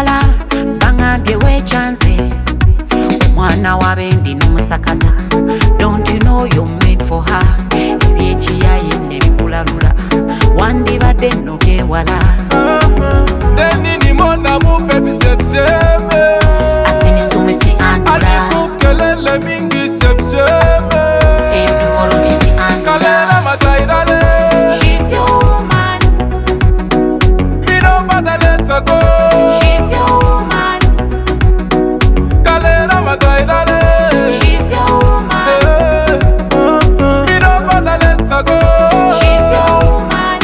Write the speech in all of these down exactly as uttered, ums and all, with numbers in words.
muwala bangambye wechanze omwana wabendi n'omusakata. Don't you know you're made for her? Ebyekiyaye nebikulalula wandibadde nno byewala. Denini monamu baby sepseme Asinisome si andula alikukelele mingi sepseme Eduwolo si andula Kalera mataidale She's your woman. Me no bother let her go. She's your woman. Kalera mataidale She's your woman. Me no bother let her go. She's your woman.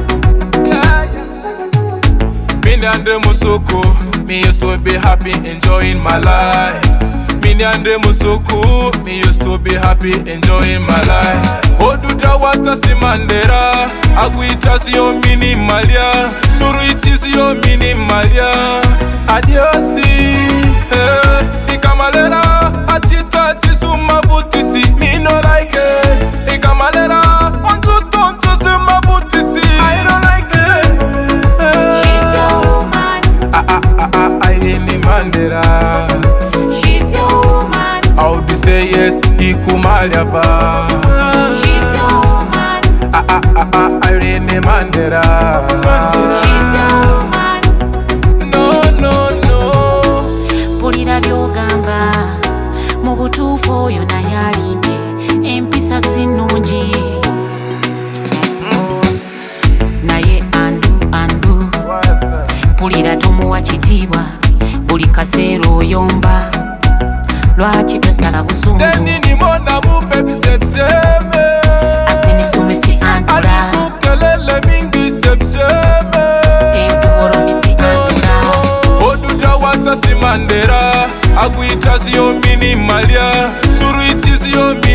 Me and the Musoko, me used to be happy enjoying my life. Me and the Musoko, me used to be happy enjoying my life. Oduda wata simandera, aguita siyo mini malia, suru iti siyo mini malia. Adiosi, eh, ikamalera, atita tisu mabutisi, me no like it. Ikamalera, onto tonto si mabutisi, I don't like it. She's your woman. Ah ah ah ah, I really mandera. She's your woman. I would say yes, ikumalyava. She's your woman. Ah ah ah ah, I really mandera. She's your woman. No no no. Pulira byogamba mu butuufu oyo naye alimbye empisa si nnungi naye andu andu pulira tomuwa kitiibwa buli kaseera oyomba lwaki tosala busungu. Denini monamu baby sepseme Asinisome si andula alikukelele mingi sepseme Eduwolo si andula Oduda wata simandera aguita siyo mini malia suru iti siyo mini